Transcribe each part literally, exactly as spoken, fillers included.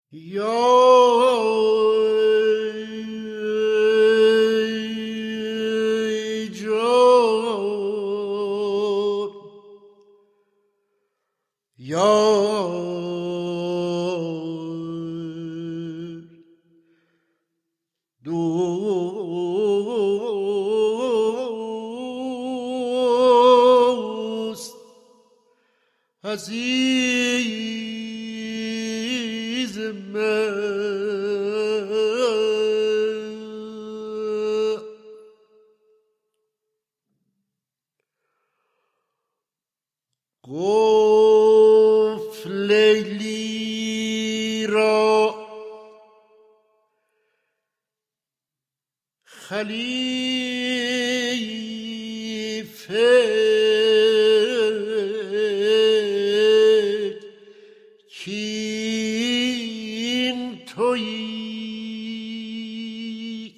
یا جان یا دوست عزیز من گفت لیلی را خلیفه کین تویی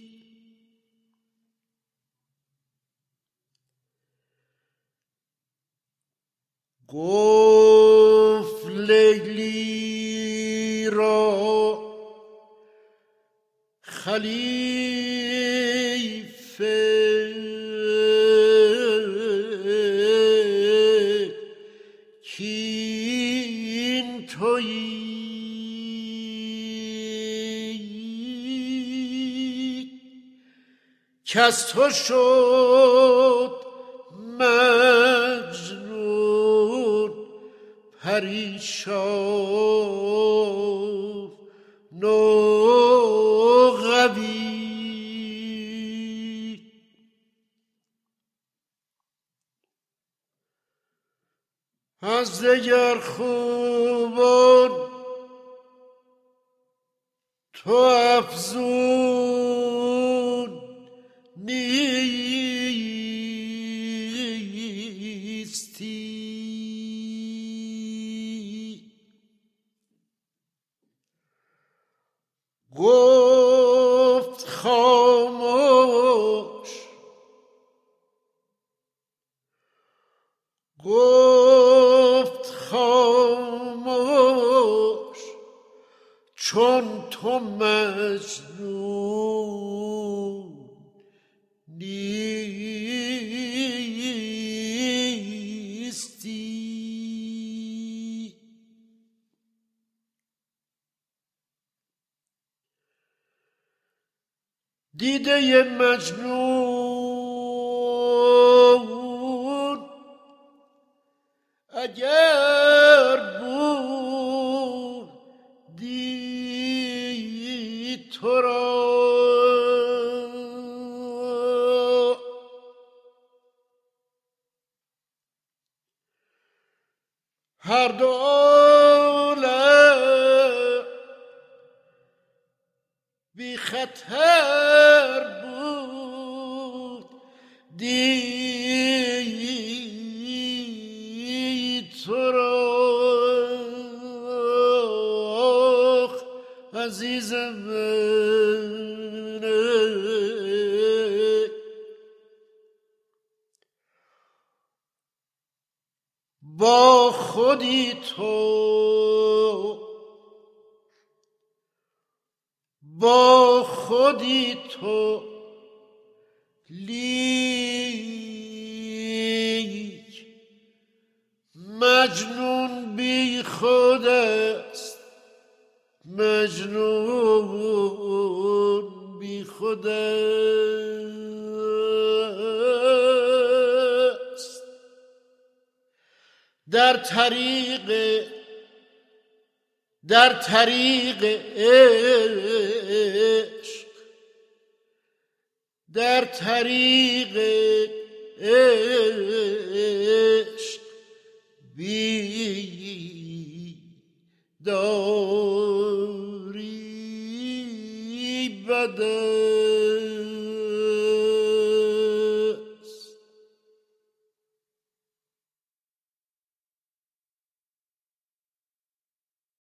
گفت لیلی را خلیفه کین تویی کز تو شد مجنون پریشان و غوی از دگر خوبان تو افزون نیستی گفت خاموش گفت خاموش چون تو مجنون نیستی دیده مجنون اگر بودی تو را هر دو عالم بی خطر بود دی تو را عزیز من با خودی تو با خودی تو لیک مجنون بی خود است مجنون بی خود است در طریق در طریق عشق در طریق عشق بیداری بدن